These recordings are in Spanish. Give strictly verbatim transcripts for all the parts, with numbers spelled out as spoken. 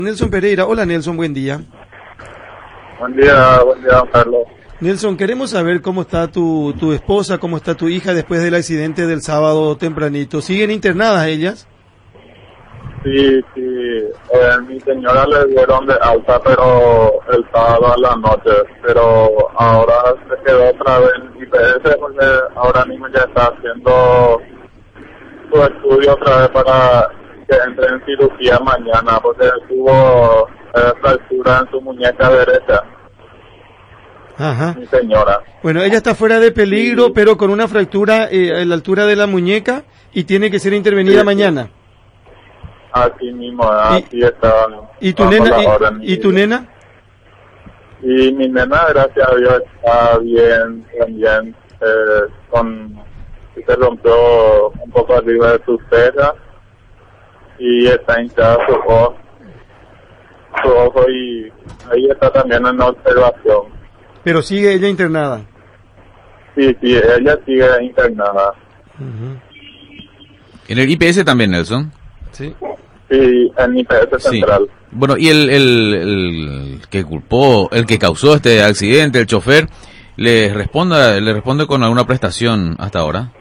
Nelson Pereira. Hola Nelson, buen día. Buen día, buen día, don Carlos. Nelson, queremos saber cómo está tu, tu esposa, cómo está tu hija después del accidente del sábado tempranito. ¿Siguen internadas ellas? Sí, sí, eh, mi señora le dieron de alta, pero el sábado a la noche, pero ahora se quedó otra vez en I P S porque ahora mismo ya está haciendo su estudio otra vez para que entre en cirugía mañana, porque tuvo eh, fractura en su muñeca derecha. Ajá. Mi señora. Bueno, ella está fuera de peligro, Sí. pero con una fractura eh, a la altura de la muñeca y tiene que ser intervenida Sí. mañana. Así mismo, así ¿Y, está. ¿y tu dando nena? la Y, orden. ¿Y tu nena? Y mi nena, gracias a Dios, está bien también. Eh, con, se rompió un poco arriba de su ceja y está hinchada su ojo, su ojo y ahí está también en observación. Pero sigue ella internada. Sí, sí, ella sigue internada. Uh-huh. En el I P S también, Nelson. Sí. Sí, en I P S central. Sí. Bueno, y el, el, el que culpó, el que causó este accidente, el chofer, ¿le responda, le responde con alguna prestación hasta ahora?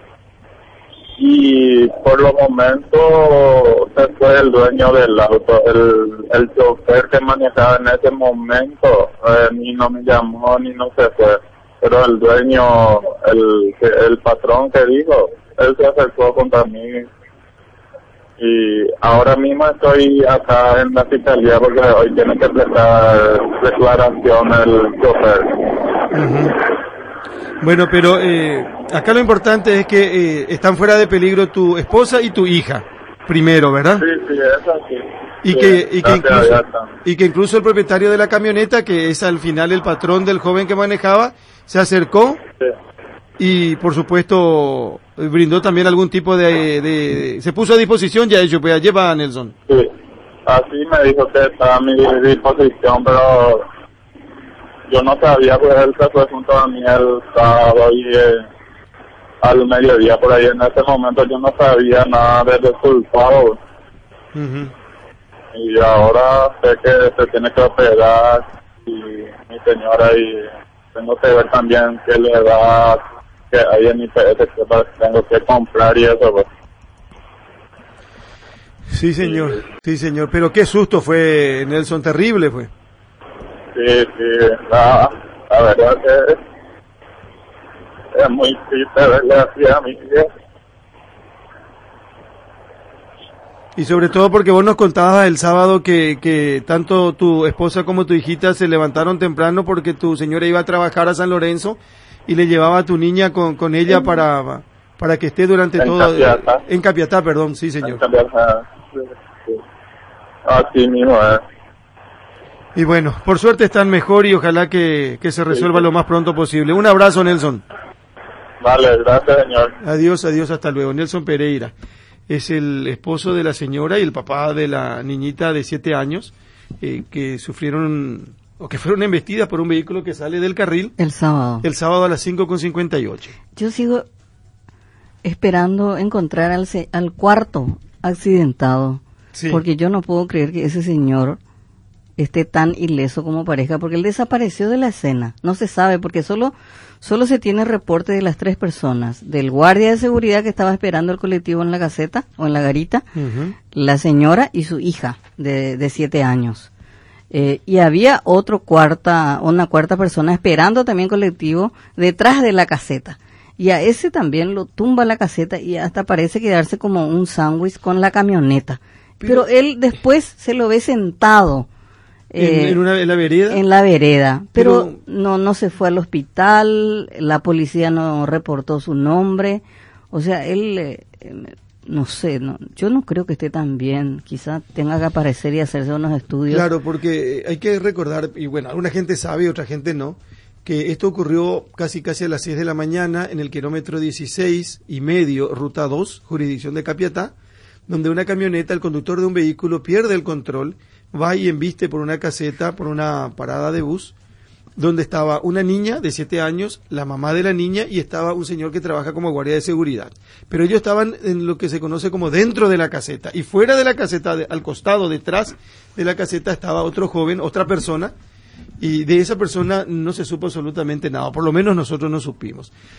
Y por los momentos se fue el dueño del auto, el, el chofer que manejaba en ese momento, eh, ni no me llamó ni no se fue, pero el dueño, el, el patrón que dijo, él se acercó contra mí y ahora mismo estoy acá en la fiscalía porque hoy tiene que prestar declaración el chofer. Uh-huh. Bueno, pero eh, acá lo importante es que eh, están fuera de peligro tu esposa y tu hija, primero, ¿verdad? Sí, sí, eso sí. Y, Sí, que, y, que gracias a incluso, Dios está. y que incluso el propietario de la camioneta, que es al final el patrón del joven que manejaba, se acercó Sí. y por supuesto brindó también algún tipo de... de, de se puso a disposición ya hecho, pues lleva a Nelson. Sí, así me dijo que estaba a mi disposición, pero yo no sabía, pues él se fue junto a mí el sábado y eh, al mediodía por ahí. En ese momento yo no sabía nada del resultado. Uh-huh. Y ahora sé que se tiene que operar y mi señora y tengo que ver también qué le da, que hay en mi P S que tengo que comprar y eso, pues. Sí, señor, sí, señor, pero qué susto fue, Nelson, terrible fue. Sí, sí, la, la verdad que es, es muy triste verle así a mi hija. Y sobre todo porque vos nos contabas el sábado que, que tanto tu esposa como tu hijita se levantaron temprano porque tu señora iba a trabajar a San Lorenzo y le llevaba a tu niña con, con ella para, para que esté durante En todo... Capiatá. En Capiatá, perdón, sí, señor. En Capiatá, sí, sí. Así mismo es. Y bueno, por suerte están mejor y ojalá que, que se resuelva Sí, sí. lo más pronto posible. Un abrazo, Nelson. Vale, gracias, señor. Adiós, adiós, hasta luego. Nelson Pereira es el esposo de la señora y el papá de la niñita de siete años eh, que sufrieron o que fueron embestidas por un vehículo que sale del carril El sábado. el sábado a las cinco con cincuenta y ocho. Yo sigo esperando encontrar al, se- al cuarto accidentado, Sí. porque yo no puedo creer que ese señor esté tan ileso como parezca, porque él desapareció de la escena. No se sabe, porque solo solo se tiene reporte de las tres personas, del guardia de seguridad que estaba esperando el colectivo en la caseta o en la garita, Uh-huh. la señora y su hija de, de siete años. Eh, y había otro cuarta, una cuarta persona esperando también colectivo detrás de la caseta. Y a ese también lo tumba la caseta y hasta parece quedarse como un sándwich con la camioneta. Pero, Pero- él después se lo ve sentado En, eh, en una en la vereda. en la vereda. Pero, Pero- no, no se fue al hospital, la policía no reportó su nombre. O sea, él, eh, eh, no sé, no, yo no creo que esté tan bien. Quizá tenga que aparecer y hacerse unos estudios. Claro, porque hay que recordar, y bueno, alguna gente sabe y otra gente no, que esto ocurrió casi casi a las seis de la mañana en el kilómetro dieciséis y medio, ruta dos, jurisdicción de Capiatá, donde una camioneta, el conductor de un vehículo pierde el control, va y embiste por una caseta, por una parada de bus, donde estaba una niña de siete años, la mamá de la niña, y estaba un señor que trabaja como guardia de seguridad. Pero ellos estaban en lo que se conoce como dentro de la caseta, y fuera de la caseta, de, al costado, detrás de la caseta, estaba otro joven, otra persona, y de esa persona no se supo absolutamente nada, por lo menos nosotros no supimos.